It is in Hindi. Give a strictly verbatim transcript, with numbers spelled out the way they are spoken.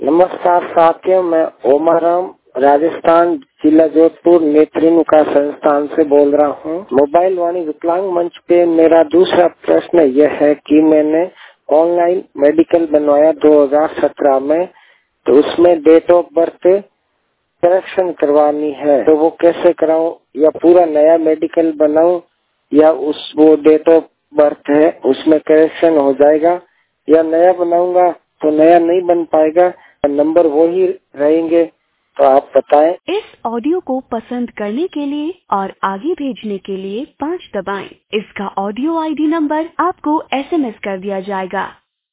नमस्कार साथियों, मैं ओमाराम राजस्थान जिला जोधपुर नेत्रिनुका संस्थान से बोल रहा हूँ। मोबाइल वाणी विकलांग मंच पे मेरा दूसरा प्रश्न यह है कि मैंने ऑनलाइन मेडिकल बनवाया दो हज़ार सत्रह में, तो उसमें डेट ऑफ बर्थ करेक्शन करवानी है, तो वो कैसे कराऊं? या पूरा नया मेडिकल बनाऊं, या उस वो डेट ऑफ बर्थ है उसमें करेक्शन हो जाएगा, या नया बनाऊंगा तो नया नहीं बन पाएगा, नंबर वो ही रहेंगे? तो आप बताएं। इस ऑडियो को पसंद करने के लिए और आगे भेजने के लिए पाँच दबाएं। इसका ऑडियो आईडी नंबर आपको एसएमएस कर दिया जाएगा।